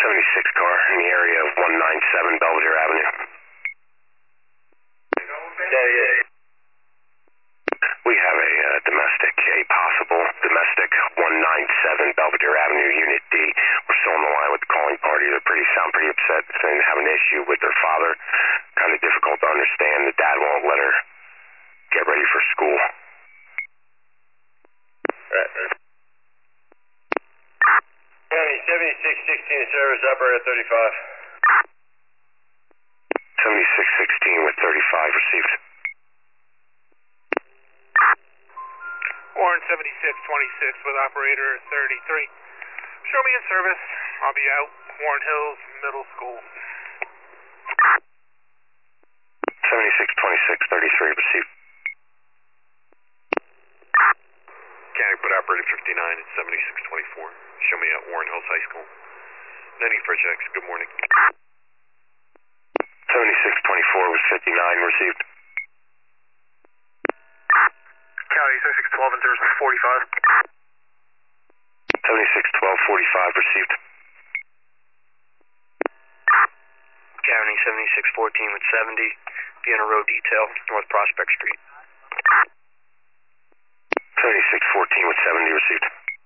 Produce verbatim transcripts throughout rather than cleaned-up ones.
seventy-six car in the area of one ninety-seven Belvedere Avenue. Yeah, yeah. We have a uh, domestic, a possible domestic one ninety-seven Belvedere Avenue, Unit D. We're still on the line with the calling party. They're pretty, sound pretty upset, saying they have an issue with their father. Kind of difficult to understand. The dad won't let her get ready for school. Right, right. County seventy-six sixteen service operator thirty-five. seventy-six sixteen with thirty-five received. Warren seventy-six twenty-six with operator thirty-three. Show me in service. I'll be out. Warren Hills Middle School. seventy-six twenty-six thirty-three received. County put operator fifty-nine at seventy-six twenty-four. Show me at Warren Hills High School. No need for checks. Good morning. seventy-six twenty-four with fifty-nine received. County seventy-six twelve in service with forty-five. seventy-six twelve forty-five received. County seventy-six fourteen with seventy. Vienna Road Detail, North Prospect Street. seventy-six fourteen with seventy received.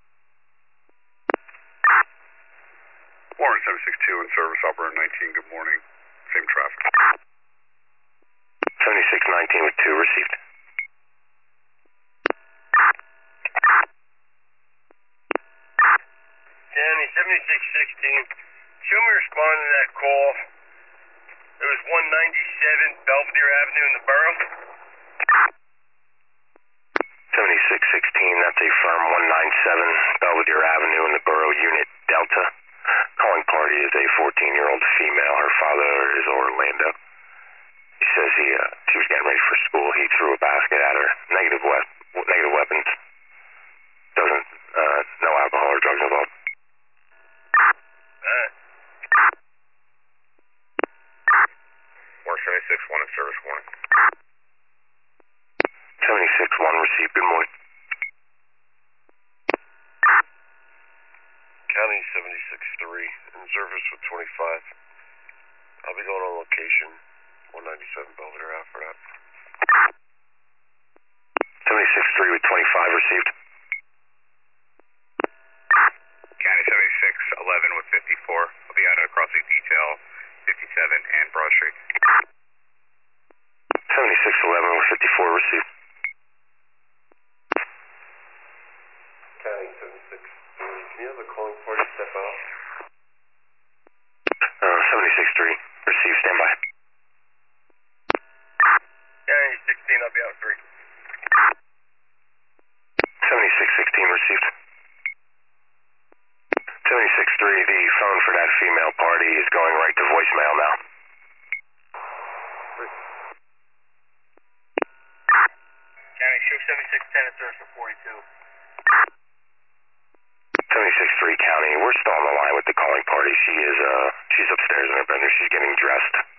Warren seventy-six two in service operator nineteen. Good morning. Same traffic. seventy-six nineteen with two received. County seventy-six sixteen. Show me responding to that call. It was one ninety-seven Belvedere Avenue in the borough. seventy-six sixteen, that's a firm one ninety-seven Belvedere Avenue in the borough, Unit Delta. Calling party is a fourteen-year-old female. Her father is Orlando. He says he uh, she was getting ready for school. He threw a basket at her. Negative, we- negative weapons. Doesn't, uh, no alcohol or drugs involved. Alright. Warren seventy-six one in service. Warning. seventy-six one received. Good morning. County seventy-six three in service with twenty-five. I'll be going on location. one ninety-seven Belvedere out for that. seventy-six three with twenty-five received. County seventy-six eleven with fifty-four. I'll be out at crossing detail fifty-seven and Broad Street. seventy-six eleven with fifty-four received. County seventy-six three. Can you have the calling party step out? Uh, seventy-six three received. Stand by. County sixteen, I'll be out three. seventy-six sixteen received. seventy-six three, the phone for that female party is going right to voicemail now. County show seventy-six ten in service for forty-two. seventy-six three County, we're still on the line with the calling party. She is, uh, she's upstairs in her bedroom. She's getting dressed.